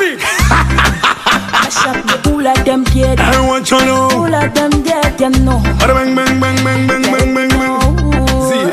it. Mash up the all of them dead. I want you know. All of them dead, them know. Bang bang bang bang bang bang bang bang. See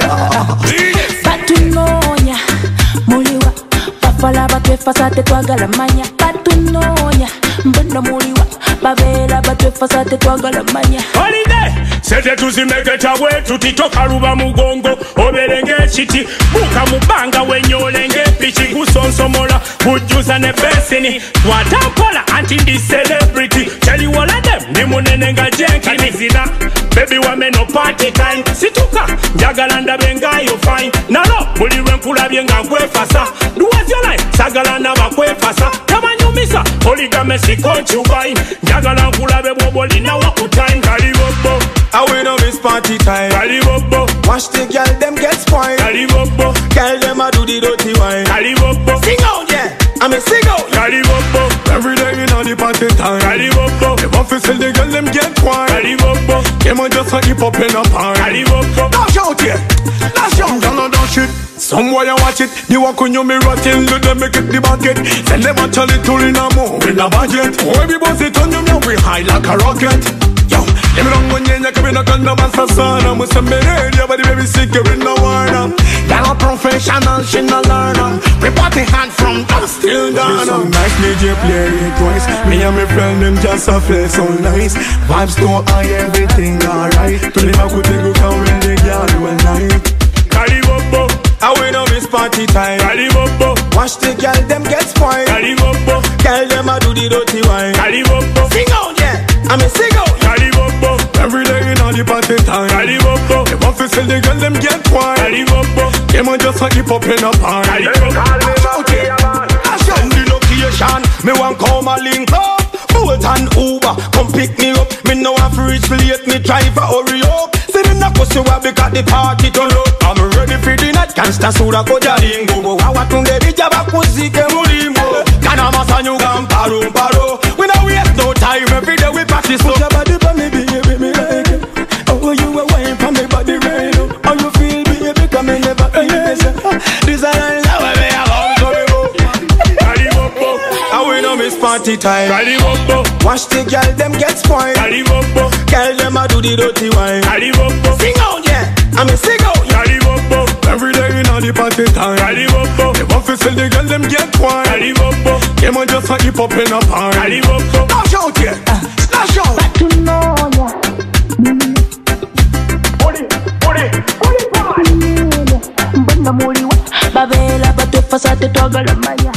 Batunonya, muliwa. Bafala batwefasa tetwagala manya. Batunonya, mbono muliwa. Babela batwefasa tetwagala manya. Holiday, sete tuzimeke chawe tutitoka ruba mugongo. Oberenge chiti, buka mubanga wenyolenge pichi. Kusonsomola, kujuza ne besini. Watampola anti the celebrity. Tell you all of them, ni munenenga jenki nizina. Baby wame no party time. Situka, jagalanda benga you fine. Nalo, buli renkula bienga kwefasa. Do as you like, sagalanda bakwefasa. Kama nyumisa, oligame si concubine. Jagala nkulabe bwoboli na waku time. Kalibobo, I win on this party time. kalibobo, Watch the girl them get spoiled. kalibobo, Girl them a do the dirty wine. kalibobo, Sing out, yeah. I mean sing out. kalibobo, Every day in all the party time. kalibobo, The office tell the girl them get quiet. kalibobo, Them a just a hip up in a party. kalibobo. Dash out, yeah. Dash out. Y'all know that shit. Somewhere you watch it. You walk on your mirror till you them make it the bucket. Send them a chali tool in a mo in a budget. Oh, every boss it on you now we high like a rocket. Yo, let me run when you come in a gun of a sasana. Must have been area, but the baby sick you in the warner. You're a professional, she no learner. We party hand from us till down. Some nice DJ play it twice. Me and my friend them just a feel so nice. Vibes don't high, everything alright. To the back with the go come when they got you all night. Kalibobo, I win on this party time. kalibobo, Watch the girl them get spoiled. kalibobo, Girl them a do the dirty wine. kalibobo, Sing out, yeah. I mean sing out. kalibobo, Every day in all the party time. kalibobo, The office tell the girl them get quiet. kalibobo, Them a just a hip up in a party. Dash out, yeah. Dash out. The location, me want come a link up. Bolt and Uber, come pick me up. Me know I reach late, me driver hurry up. See the knuckles you have because the party turn up. I'm ready for the night, can't stand sura koja lingo. Wawa tunde bijaba kuzike mulimbo. Kana masanyu gamparo paro. We no waste no time, every day we practice so. Put your body for me, baby, me like it. Oh, you a wine for me body right now. How you feel, baby, come and never feel this. This is how we are going to go. kalibobo, I win on this party time. kalibobo, Watch the girl them get spoiled. kalibobo, Girl them a do the dirty wine. kalibobo, Sing out, yeah. I mean sing out, yeah. kalibobo, Every day in all the party time. kalibobo, The office tell the girl them get quiet. kalibobo, Them a just a hip up in a party. kalibobo. Dash out, yeah. Dash out. Batunonya, mbono muliwa. Babela batwefasa tetwagala manya.